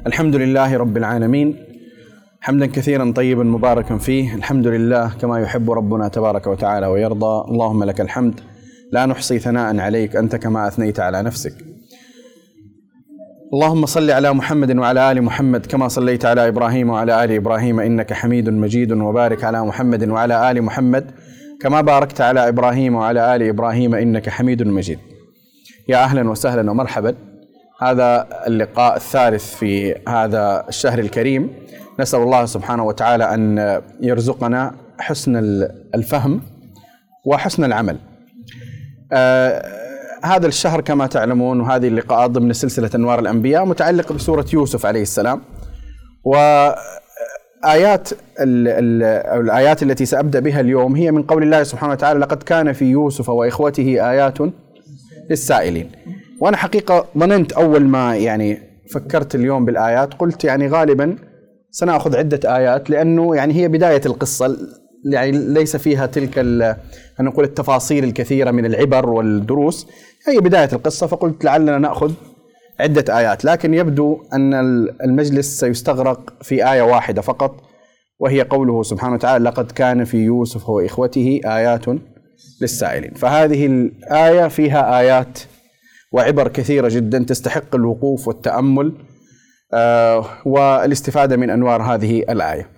الحمد لله رب العالمين، حمدا كثيرا طيبا مباركا فيه. الحمد لله كما يحب ربنا تبارك وتعالى ويرضى. اللهم لك الحمد لا نحصي ثناء عليك أنت كما أثنيت على نفسك. اللهم صل على محمد وعلى آل محمد كما صليت على إبراهيم وعلى آل إبراهيم إنك حميد مجيد، وبارك على محمد وعلى آل محمد كما باركت على إبراهيم وعلى آل إبراهيم إنك حميد مجيد. يا أهلا وسهلا ومرحبا. هذا اللقاء الثالث في هذا الشهر الكريم. نسأل الله سبحانه وتعالى أن يرزقنا حسن الفهم وحسن العمل. هذا الشهر كما تعلمون، وهذه اللقاءات ضمن سلسلة أنوار الأنبياء متعلق بسورة يوسف عليه السلام. وآيات الآيات التي سأبدأ بها اليوم هي من قول الله سبحانه وتعالى: لقد كان في يوسف وإخوته آيات للسائلين. وأنا حقيقة ظننت أول ما فكرت اليوم بالآيات، قلت غالبا سنأخذ عدة آيات، لأنه هي بداية القصة، ليس فيها تلك نقول التفاصيل الكثيرة من العبر والدروس، هي بداية القصة. فقلت لعلنا نأخذ عدة آيات، لكن يبدو أن المجلس سيستغرق في آية واحدة فقط، وهي قوله سبحانه وتعالى: لقد كان في يوسف وإخوته آيات للسائلين. فهذه الآية فيها آيات وعبر كثيرة جدا تستحق الوقوف والتأمل والاستفادة من أنوار هذه الآية.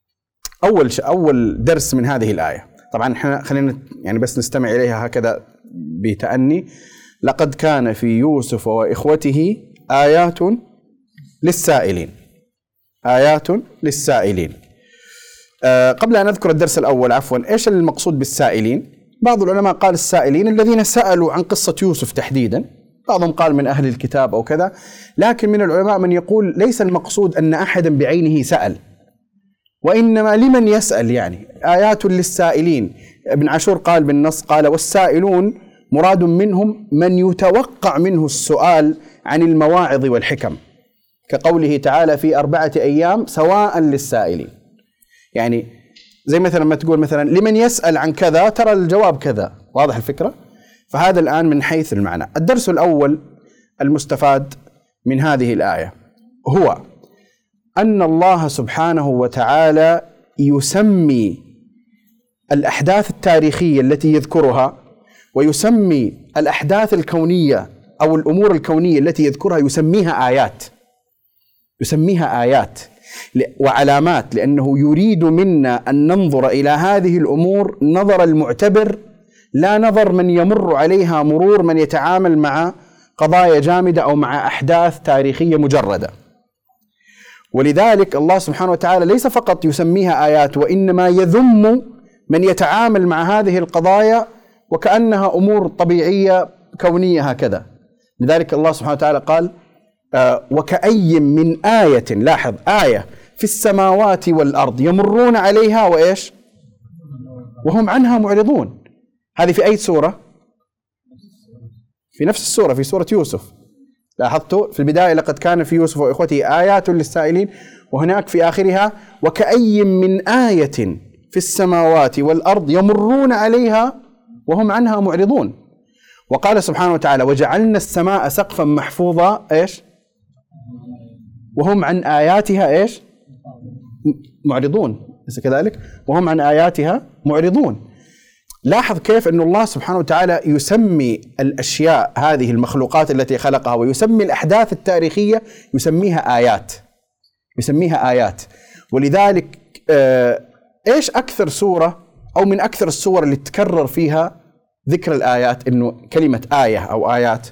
أول درس من هذه الآية، طبعا احنا خلينا بس نستمع إليها هكذا بتأني. لقد كان في يوسف وإخوته آيات للسائلين. آيات للسائلين. قبل أن أذكر الدرس الأول، إيش المقصود بالسائلين؟ بعض العلماء قال السائلين الذين سألوا عن قصة يوسف تحديدا، بعضهم قال من أهل الكتاب أو كذا، لكن من العلماء من يقول ليس المقصود أن أحدا بعينه سأل، وإنما لمن يسأل، آيات للسائلين. ابن عاشور قال بالنص، قال: والسائلون مراد منهم من يتوقع منه السؤال عن المواعظ والحكم، كقوله تعالى: في 4 أيام سواء للسائلين. زي مثلا ما تقول مثلا لمن يسأل عن كذا ترى الجواب كذا. واضح الفكرة؟ فهذا الآن من حيث المعنى. الدرس الأول المستفاد من هذه الآية هو أن الله سبحانه وتعالى يسمي الأحداث التاريخية التي يذكرها، ويسمي الأحداث الكونية أو الأمور الكونية التي يذكرها يسميها آيات. يسميها آيات وعلامات، لأنه يريد منا أن ننظر إلى هذه الأمور نظر المعتبر، لا نظر من يمر عليها مرور من يتعامل مع قضايا جامدة أو مع أحداث تاريخية مجردة. ولذلك الله سبحانه وتعالى ليس فقط يسميها آيات، وإنما يذم من يتعامل مع هذه القضايا وكأنها أمور طبيعية كونية هكذا. لذلك الله سبحانه وتعالى قال: وكأي من آية، لاحظ، آية في السماوات والأرض يمرون عليها وإيش؟ وهم عنها معرضون. هذه في أي سورة؟ في نفس السورة، في سورة يوسف. لاحظتوا في البداية: لقد كان في يوسف وإخوته آيات للسائلين، وهناك في آخرها: وكأي من آية في السماوات والأرض يمرون عليها وهم عنها معرضون. وقال سبحانه وتعالى: وجعلنا السماء سقفا محفوظا، إيش؟ وهم عن آياتها إيش؟ معرضون. ليس كذلك؟ وهم عن آياتها معرضون. لاحظ كيف أن الله سبحانه وتعالى يسمي الأشياء، هذه المخلوقات التي خلقها، ويسمي الأحداث التاريخية يسميها آيات. يسميها آيات. ولذلك إيش أكثر سورة أو من أكثر السور اللي تكرر فيها ذكر الآيات، إنه كلمة آية أو آيات؟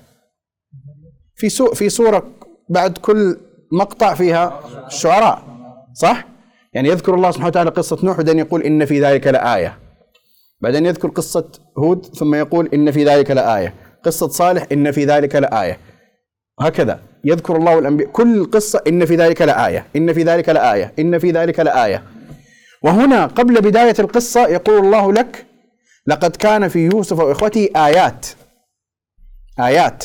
في سورة بعد كل مقطع فيها الشعراء، صح؟ يذكر الله سبحانه وتعالى قصة نوح، بعدين يقول: إن في ذلك لآية. بعدين يذكر قصة هود، ثم يقول: إن في ذلك لآية. قصة صالح: إن في ذلك لآية. هكذا يذكر الله الأنبياء، كل قصة: إن في ذلك لآية، إن في ذلك لآية، إن في ذلك لآية. وهنا قبل بداية القصة يقول الله لك: لقد كان في يوسف وإخوته آيات. آيات.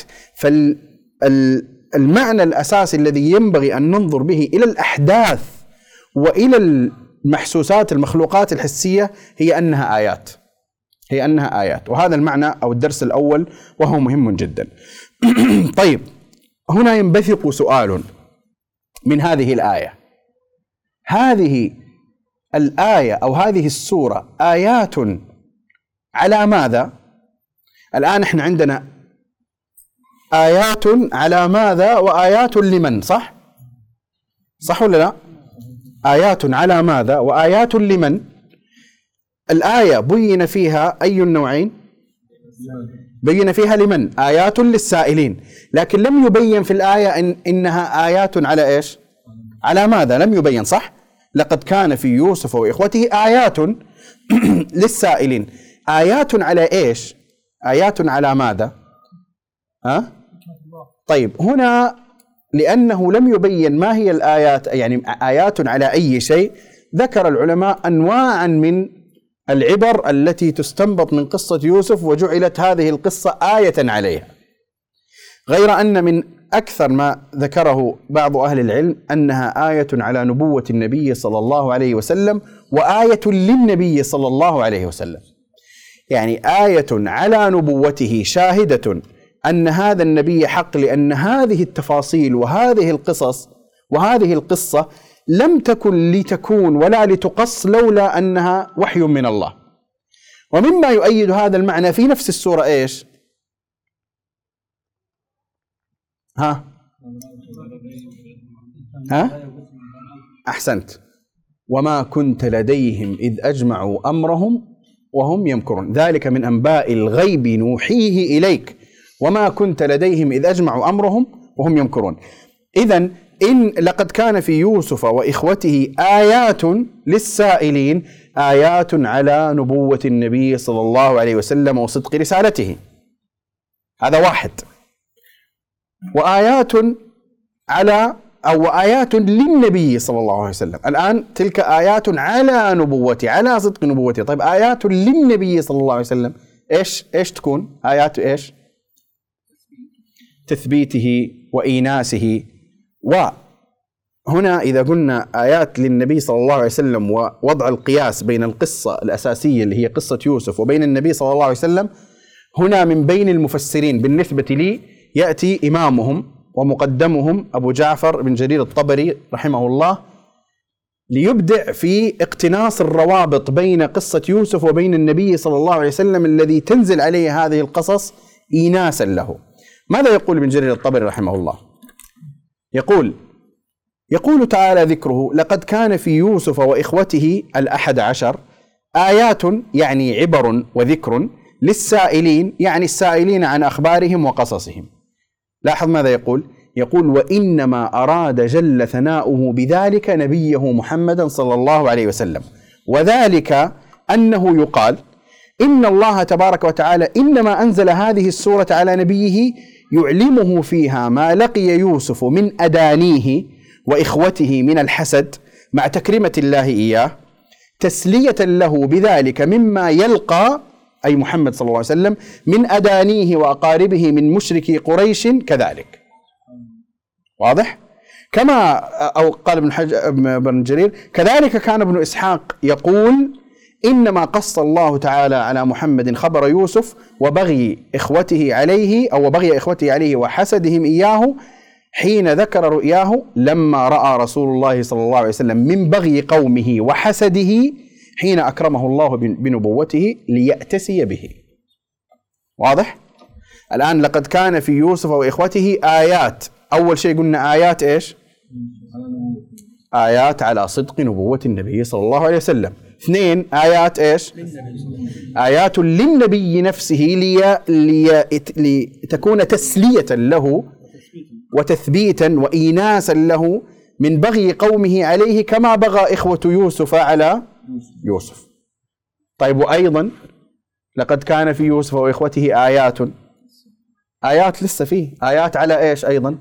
فالمعنى الأساسي الذي ينبغي أن ننظر به إلى الأحداث وإلى المحسوسات، المخلوقات الحسية، هي أنها آيات. هي أنها آيات. وهذا المعنى أو الدرس الأول، وهو مهم جدا. طيب، هنا ينبثق سؤال: من هذه الآية. هذه الآية أو هذه السورة آيات على ماذا؟ الآن احنا عندنا آيات على ماذا وآيات لمن، صح؟ صح ولا لا؟ آيات على ماذا وآيات لمن؟ الآية بين فيها أي النوعين؟ بين فيها لمن؟ آيات للسائلين، لكن لم يبين في الآية إنها آيات على إيش؟ على ماذا؟ لم يبين، صح؟ لقد كان في يوسف وإخوته آيات للسائلين. آيات على إيش؟ آيات على ماذا؟ ها؟ طيب هنا لأنه لم يبين ما هي الآيات، يعني آيات على أي شيء، ذكر العلماء أنواعا من العبر التي تستنبط من قصة يوسف، وجعلت هذه القصة آية عليها. غير أن من أكثر ما ذكره بعض أهل العلم أنها آية على نبوة النبي صلى الله عليه وسلم، وآية للنبي صلى الله عليه وسلم. يعني آية على نبوته شاهدة أن هذا النبي حق، لأن هذه التفاصيل وهذه القصص وهذه القصة لم تكن لتكون ولا لتقص لولا أنها وحي من الله. ومما يؤيد هذا المعنى في نفس السورة إيش؟ ها؟ أحسنت. وما كنت لديهم إذ أجمعوا أمرهم وهم يمكرون، ذلك من أنباء الغيب نوحيه إليك وما كنت لديهم إذ أجمعوا أمرهم وهم يمكرون. إذن إن لقد كان في يوسف وإخوته آيات للسائلين، آيات على نبوة النبي صلى الله عليه وسلم وصدق رسالته، هذا واحد. وآيات على أو آيات للنبي صلى الله عليه وسلم. الآن تلك آيات على نبوته، على صدق نبوته. طيب آيات للنبي صلى الله عليه وسلم إيش تكون؟ آيات إيش؟ تثبيته وإيناسه. وهنا إذا قلنا آيات للنبي صلى الله عليه وسلم ووضع القياس بين القصة الأساسية اللي هي قصة يوسف وبين النبي صلى الله عليه وسلم، هنا من بين المفسرين بالنسبة لي يأتي إمامهم ومقدمهم أبو جعفر بن جرير الطبري رحمه الله، ليبدع في اقتناص الروابط بين قصة يوسف وبين النبي صلى الله عليه وسلم الذي تنزل عليه هذه القصص إيناسا له. ماذا يقول ابن جرير الطبري رحمه الله؟ يقول تعالى ذكره: لقد كان في يوسف وإخوته 11 آيات، يعني عبر وذكر، للسائلين، يعني السائلين عن أخبارهم وقصصهم. لاحظ ماذا يقول؟ وإنما أراد جل ثناؤه بذلك نبيه محمدا صلى الله عليه وسلم، وذلك أنه يقال إن الله تبارك وتعالى إنما أنزل هذه السورة على نبيه يعلمه فيها ما لقي يوسف من أدانيه وإخوته من الحسد مع تكريمة الله إياه، تسلية له بذلك مما يلقى، أي محمد صلى الله عليه وسلم، من أدانيه وأقاربه من مشركي قريش كذلك. واضح؟ كما أو قال ابن جرير: كذلك كان ابن إسحاق يقول: إنما قص الله تعالى على محمد خبر يوسف وبغي إخوته عليه، أو وبغي إخوته عليه وحسدهم إياه، حين ذكر رؤياه لما رأى رسول الله صلى الله عليه وسلم من بغي قومه وحسده حين أكرمه الله بنبوته ليأتسي به. واضح؟ الآن لقد كان في يوسف وإخوته آيات. أول شيء قلنا آيات إيش؟ آيات على صدق نبوة النبي صلى الله عليه وسلم. 2 آيات إيش؟ آيات للنبي نفسه لتكون تسلية له وتثبيتا وإيناسا له من بغي قومه عليه كما بغى إخوة يوسف على يوسف. طيب وأيضا لقد كان في يوسف وإخوته آيات لسه فيه آيات على إيش أيضا؟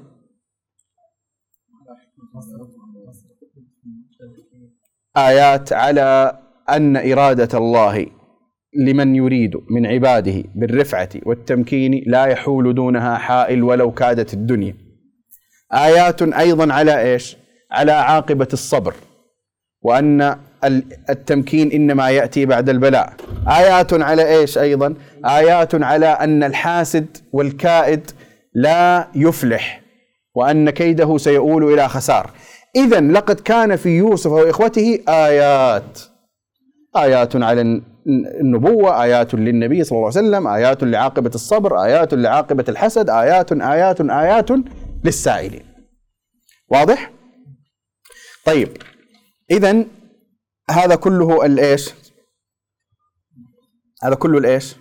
آيات على أن إرادة الله لمن يريد من عباده بالرفعة والتمكين لا يحول دونها حائل ولو كادت الدنيا. آيات أيضا على إيش؟ على عاقبة الصبر، وأن التمكين إنما يأتي بعد البلاء. آيات على إيش أيضا؟ آيات على أن الحاسد والكائد لا يفلح، وأن كيده سيؤول إلى خسار. إذن لقد كان في يوسف وإخوته آيات على النبوة، آيات للنبي صلى الله عليه وسلم، آيات لعاقبة الصبر، آيات لعاقبة الحسد، آيات للسائلين. واضح؟ طيب، إذن هذا كله الإيش؟ هذا كله الإيش؟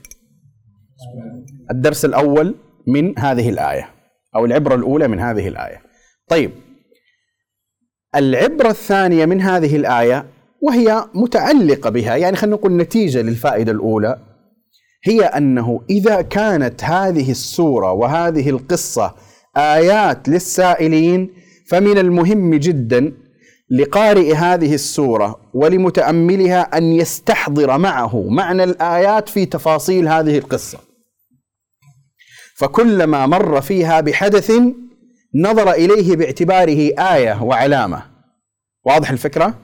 الدرس الأول من هذه الآية، أو العبرة الأولى من هذه الآية. طيب، العبرة الثانية من هذه الآية وهي متعلقة بها، يعني خلينا نقول نتيجة للفائدة الأولى، هي أنه إذا كانت هذه السورة وهذه القصة آيات للسائلين، فمن المهم جدا لقارئ هذه السورة ولمتأملها أن يستحضر معه معنى الآيات في تفاصيل هذه القصة، فكلما مر فيها بحدث نظر إليه باعتباره آية وعلامة. واضح الفكرة؟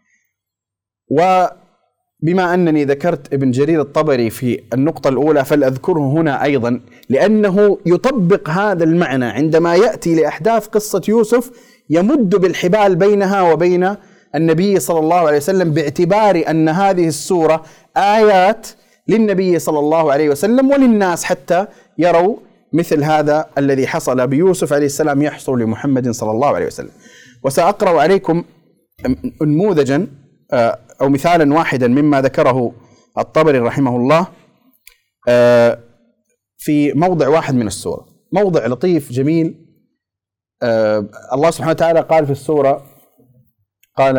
وبما أنني ذكرت ابن جرير الطبري في النقطة الأولى فلأذكره هنا أيضا، لأنه يطبق هذا المعنى عندما يأتي لأحداث قصة يوسف، يمد بالحبال بينها وبين النبي صلى الله عليه وسلم، باعتبار أن هذه السورة آيات للنبي صلى الله عليه وسلم وللناس، حتى يروا مثل هذا الذي حصل بيوسف عليه السلام يحصل لمحمد صلى الله عليه وسلم. وسأقرأ عليكم نموذجا أو مثالا واحدا مما ذكره الطبري رحمه الله في موضع واحد من السورة، موضع لطيف جميل. الله سبحانه وتعالى قال في السورة، قال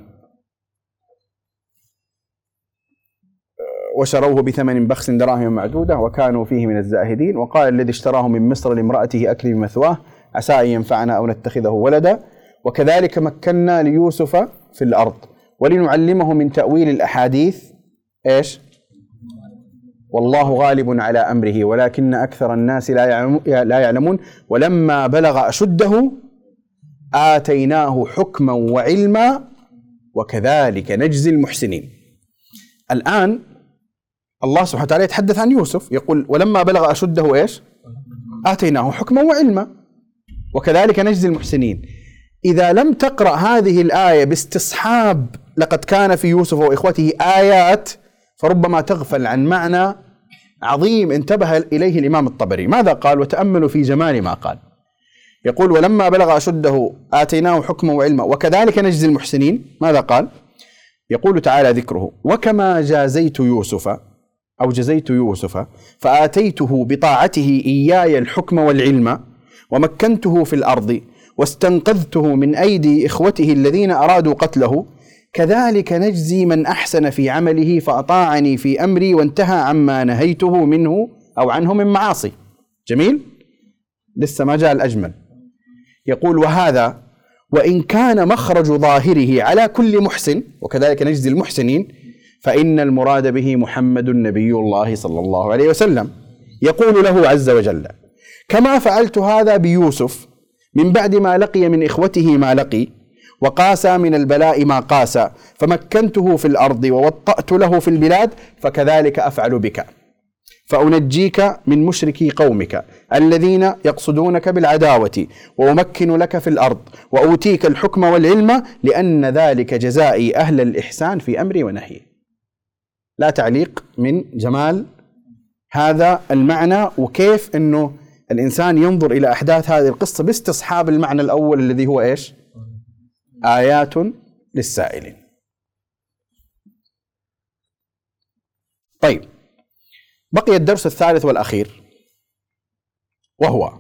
وشروه بثمن بخس دراهم معدودة وكانوا فيه من الزاهدين، وقال الذي اشتراه من مصر لامرأته أكرمي مثواه عسى أن ينفعنا أو نتخذه ولدا وكذلك مكنا ليوسف في الأرض ولنعلمه من تأويل الأحاديث إيش؟ والله غالب على أمره ولكن أكثر الناس لا يعلمون ولما بلغ أشده آتيناه حكما وعلما وكذلك نجزي المحسنين. الآن الله سبحانه وتعالى يتحدث عن يوسف، يقول ولما بلغ أشده إيش؟ آتيناه حكما وعلما وكذلك نجزي المحسنين. إذا لم تقرأ هذه الآية باستصحاب لقد كان في يوسف وإخوته آيات، فربما تغفل عن معنى عظيم انتبه إليه الإمام الطبري. ماذا قال؟ وتأملوا في جمال ما قال. يقول ولما بلغ أشده آتيناه حكما وعلما وكذلك نجزي المحسنين. ماذا قال؟ يقول تعالى ذكره وكما جازيت يوسف فآتيته بطاعته إياي الحكم والعلم ومكنته في الأرض واستنقذته من أيدي إخوته الذين أرادوا قتله كذلك نجزي من أحسن في عمله فأطاعني في أمري وانتهى عما نهيته منه أو عنه من معاصي. جميل؟ لسه ما جاء الأجمل. يقول وهذا وإن كان مخرج ظاهره على كل محسن وكذلك نجزي المحسنين فإن المراد به محمد نبي الله صلى الله عليه وسلم. يقول له عز وجل كما فعلت هذا بيوسف من بعد ما لقي من إخوته ما لقي وقاسى من البلاء ما قاسى فمكنته في الأرض ووطأت له في البلاد فكذلك أفعل بك فأنجيك من مشركي قومك الذين يقصدونك بالعداوة وأمكن لك في الأرض وأوتيك الحكم والعلم لأن ذلك جزائي أهل الإحسان في أمري ونهي. لا تعليق من جمال هذا المعنى وكيف أنه الإنسان ينظر إلى أحداث هذه القصة باستصحاب المعنى الأول الذي هو إيش؟ آيات للسائلين. طيب، بقي الدرس الثالث والأخير، وهو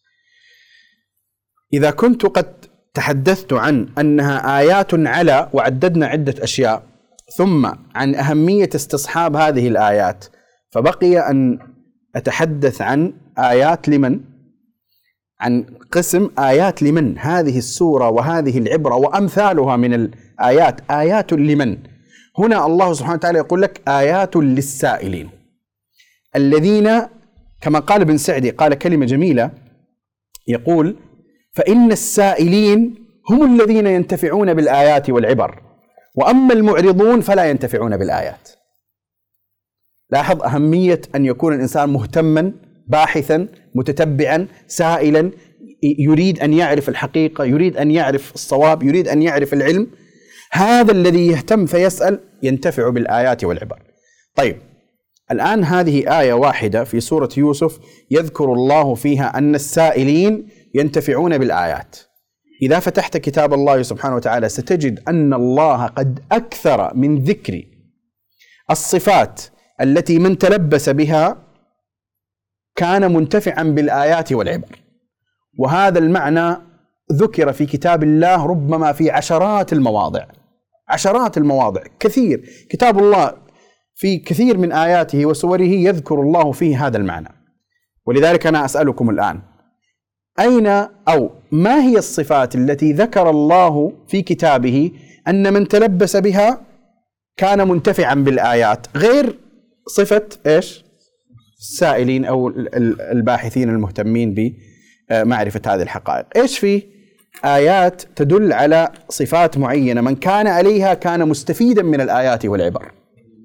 إذا كنت قد تحدثت عن أنها آيات على وعددنا عدة أشياء ثم عن أهمية استصحاب هذه الآيات، فبقي أن أتحدث عن آيات لمن؟ عن قسم آيات لمن؟ هذه السورة وهذه العبرة وأمثالها من الآيات آيات لمن؟ هنا الله سبحانه وتعالى يقول لك آيات للسائلين الذين كما قال ابن سعدي قال كلمة جميلة، يقول فإن السائلين هم الذين ينتفعون بالآيات والعبر وأما المعرضون فلا ينتفعون بالآيات. لاحظ أهمية أن يكون الإنسان مهتما باحثا متتبعا سائلا يريد أن يعرف الحقيقة، يريد أن يعرف الصواب، يريد أن يعرف العلم، هذا الذي يهتم فيسأل ينتفع بالآيات والعبر. طيب الآن هذه آية واحدة في سورة يوسف يذكر الله فيها أن السائلين ينتفعون بالآيات. إذا فتحت كتاب الله سبحانه وتعالى ستجد أن الله قد أكثر من ذكر الصفات التي من تلبس بها كان منتفعا بالآيات والعبر، وهذا المعنى ذكر في كتاب الله ربما في عشرات المواضع كثير. كتاب الله في كثير من آياته وسوره يذكر الله فيه هذا المعنى. ولذلك أنا أسألكم الآن، أين أو ما هي الصفات التي ذكر الله في كتابه أن من تلبس بها كان منتفعا بالآيات، غير صفة إيش؟ السائلين أو الباحثين المهتمين بمعرفة هذه الحقائق. إيش في آيات تدل على صفات معينة من كان عليها كان مستفيدا من الآيات والعبر؟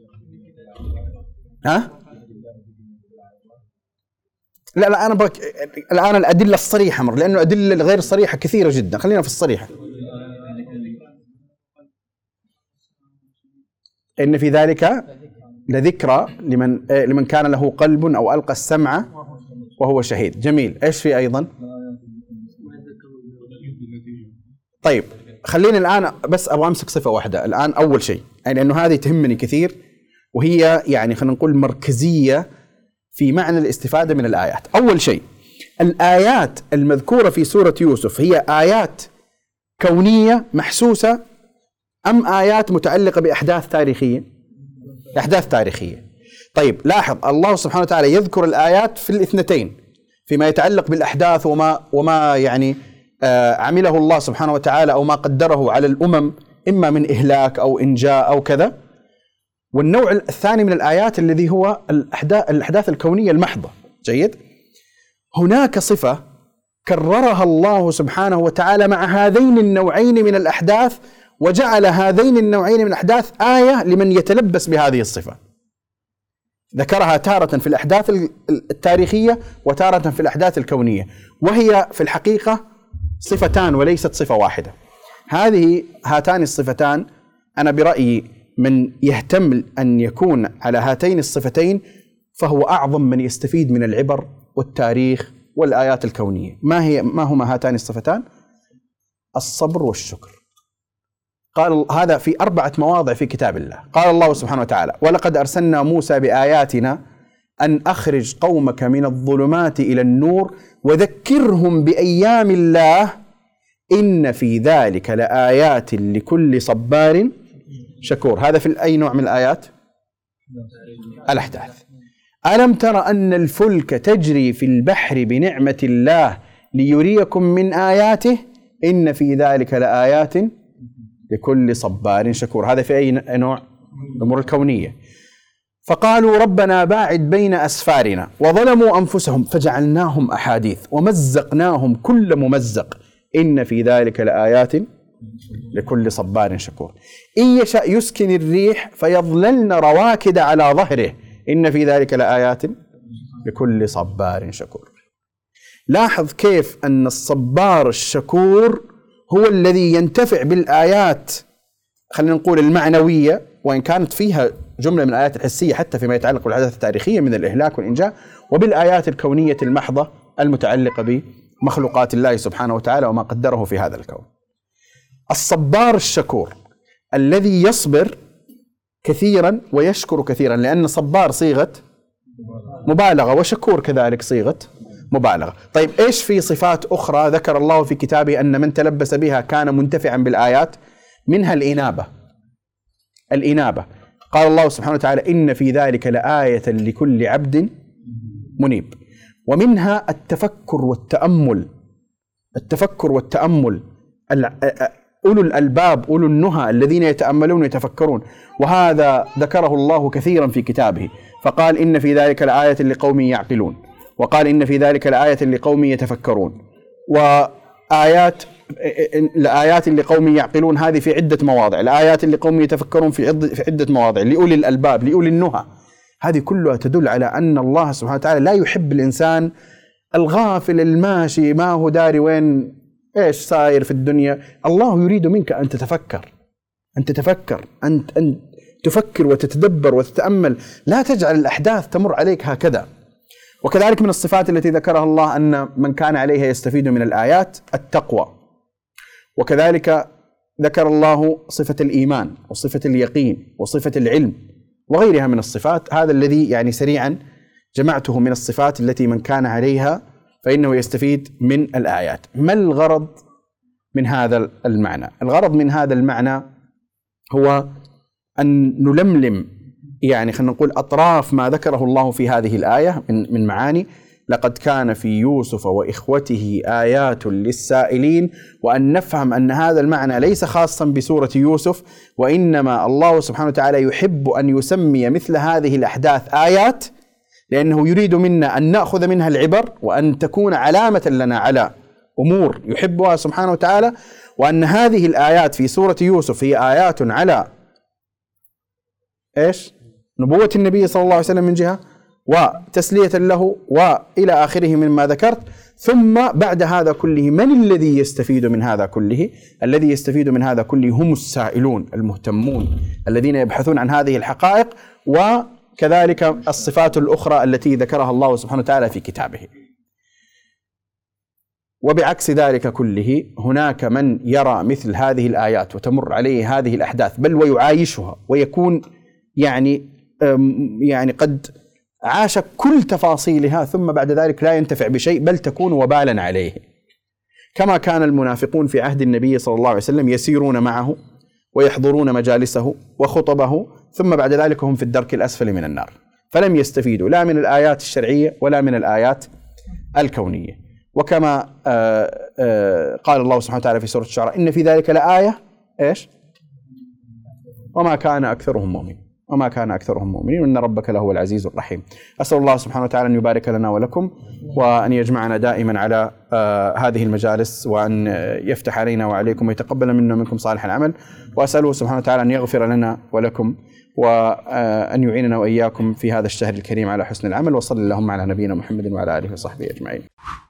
ها؟ لا أنا الآن الأدلة الصريحة، لأنه الأدلة الغير صريحة كثيرة جدا، خلينا في الصريحة. إن في ذلك لذكرى لمن كان له قلب أو ألقى السمع وهو شهيد. جميل. إيش في أيضا؟ طيب خليني الآن بس أبغى أمسك صفة واحدة الآن أول شيء، يعني لأنه هذه تهمني كثير، وهي يعني خلينا نقول مركزية في معنى الاستفادة من الآيات. أول شيء، الآيات المذكورة في سورة يوسف هي آيات كونية محسوسة أم آيات متعلقة بأحداث تاريخية؟ أحداث تاريخية. طيب لاحظ الله سبحانه وتعالى يذكر الآيات في الاثنتين، فيما يتعلق بالأحداث وما يعني عمله الله سبحانه وتعالى أو ما قدره على الأمم إما من إهلاك أو إنجاء أو كذا، والنوع الثاني من الآيات الذي هو الأحداث الكونية المحضة. جيد. هناك صفة كررها الله سبحانه وتعالى مع هذين النوعين من الأحداث، وجعل هذين النوعين من الأحداث آية لمن يتلبس بهذه الصفة. ذكرها تارة في الأحداث التاريخية وتارة في الأحداث الكونية، وهي في الحقيقة صفتان وليست صفة واحدة. هاتان الصفتان أنا برأيي من يهتم أن يكون على هاتين الصفتين فهو أعظم من يستفيد من العبر والتاريخ والآيات الكونية. ما هما هاتان الصفتان؟ الصبر والشكر. قال هذا في 4 مواضع في كتاب الله. قال الله سبحانه وتعالى: ولقد أرسلنا موسى بآياتنا أن أخرج قومك من الظلمات إلى النور وذكرهم بأيام الله إن في ذلك لآيات لكل صبار شكور. هذا في أي نوع من الآيات؟ الأحداث. ألم تر أن الفلك تجري في البحر بنعمة الله ليريكم من آياته إن في ذلك لآيات لكل صبار شكور. هذا في أي نوع؟ الأمور الكونية. فقالوا ربنا باعد بين أسفارنا وظلموا أنفسهم فجعلناهم أحاديث ومزقناهم كل ممزق إن في ذلك لآيات لكل صبار شكور. إن يشأ يسكن الريح فيظللن رواكد على ظهره إن في ذلك لآيات لكل صبار شكور. لاحظ كيف أن الصبار الشكور هو الذي ينتفع بالآيات، خلينا نقول المعنوية، وإن كانت فيها جملة من الآيات الحسية حتى فيما يتعلق بالأحداث التاريخية من الإهلاك والإنجاء، وبالآيات الكونية المحضة المتعلقة بمخلوقات الله سبحانه وتعالى وما قدره في هذا الكون. الصبار الشكور الذي يصبر كثيرا ويشكر كثيرا، لأن صبار صيغة مبالغة وشكور كذلك صيغة مبالغة. طيب إيش في صفات أخرى ذكر الله في كتابه أن من تلبس بها كان منتفعا بالآيات؟ منها الإنابة. قال الله سبحانه وتعالى إن في ذلك لآية لكل عبد منيب. ومنها التفكر والتأمل. أولو الألباب أولو النهى الذين يتأملون ويتفكرون، وهذا ذكره الله كثيرا في كتابه، فقال إن في ذلك لآية لقوم يعقلون، وقال إن في ذلك لآية لقوم يتفكرون، لآيات لقوم يعقلون هذه في عدة مواضع، الآيات لقوم يتفكرون في عدة مواضع، لأولي الألباب لأولي النهى. هذه كلها تدل على أن الله سبحانه وتعالى لا يحب الإنسان الغافل الماشي ما هو داري وين ايش صاير في الدنيا. الله يريد منك أن تتفكر، أن تتفكر، أن تفكر وتتدبر وتتأمل، لا تجعل الأحداث تمر عليك هكذا. وكذلك من الصفات التي ذكرها الله أن من كان عليها يستفيد من الآيات التقوى. وكذلك ذكر الله صفة الإيمان وصفة اليقين وصفة العلم وغيرها من الصفات. هذا الذي يعني سريعا جمعته من الصفات التي من كان عليها فإنه يستفيد من الآيات. ما الغرض من هذا المعنى؟ الغرض من هذا المعنى هو أن نلملم يعني خلينا نقول أطراف ما ذكره الله في هذه الآية من معاني: لقد كان في يوسف وإخوته آيات للسائلين، وأن نفهم أن هذا المعنى ليس خاصا بسورة يوسف، وإنما الله سبحانه وتعالى يحب أن يسمي مثل هذه الأحداث آيات، لأنه يريد منا أن نأخذ منها العبر وأن تكون علامة لنا على أمور يحبها سبحانه وتعالى. وأن هذه الآيات في سورة يوسف هي آيات على إيش؟ نبوة النبي صلى الله عليه وسلم من جهة، وتسلية له، وإلى آخره مما ذكرت. ثم بعد هذا كله من الذي يستفيد من هذا كله؟ الذي يستفيد من هذا كله هم السائلون المهتمون الذين يبحثون عن هذه الحقائق، وكذلك الصفات الأخرى التي ذكرها الله سبحانه وتعالى في كتابه. وبعكس ذلك كله هناك من يرى مثل هذه الآيات وتمر عليه هذه الأحداث بل ويعايشها ويكون يعني قد عاش كل تفاصيلها، ثم بعد ذلك لا ينتفع بشيء بل تكون وبالا عليه، كما كان المنافقون في عهد النبي صلى الله عليه وسلم يسيرون معه ويحضرون مجالسه وخطبه، ثم بعد ذلك هم في الدرك الأسفل من النار، فلم يستفيدوا لا من الآيات الشرعية ولا من الآيات الكونية. وكما قال الله سبحانه وتعالى في سورة الشعراء: إن في ذلك لآية إيش؟ وما كان أكثرهم مؤمنين، وما كان أكثرهم مؤمنين وإن ربك لهو العزيز الرحيم. أسأل الله سبحانه وتعالى أن يبارك لنا ولكم، وأن يجمعنا دائما على هذه المجالس، وأن يفتح علينا وعليكم ويتقبل منا ومنكم صالح العمل. وأسأله سبحانه وتعالى أن يغفر لنا ولكم، وأن يعيننا وإياكم في هذا الشهر الكريم على حسن العمل. وصلى اللهم على نبينا محمد وعلى آله وصحبه أجمعين.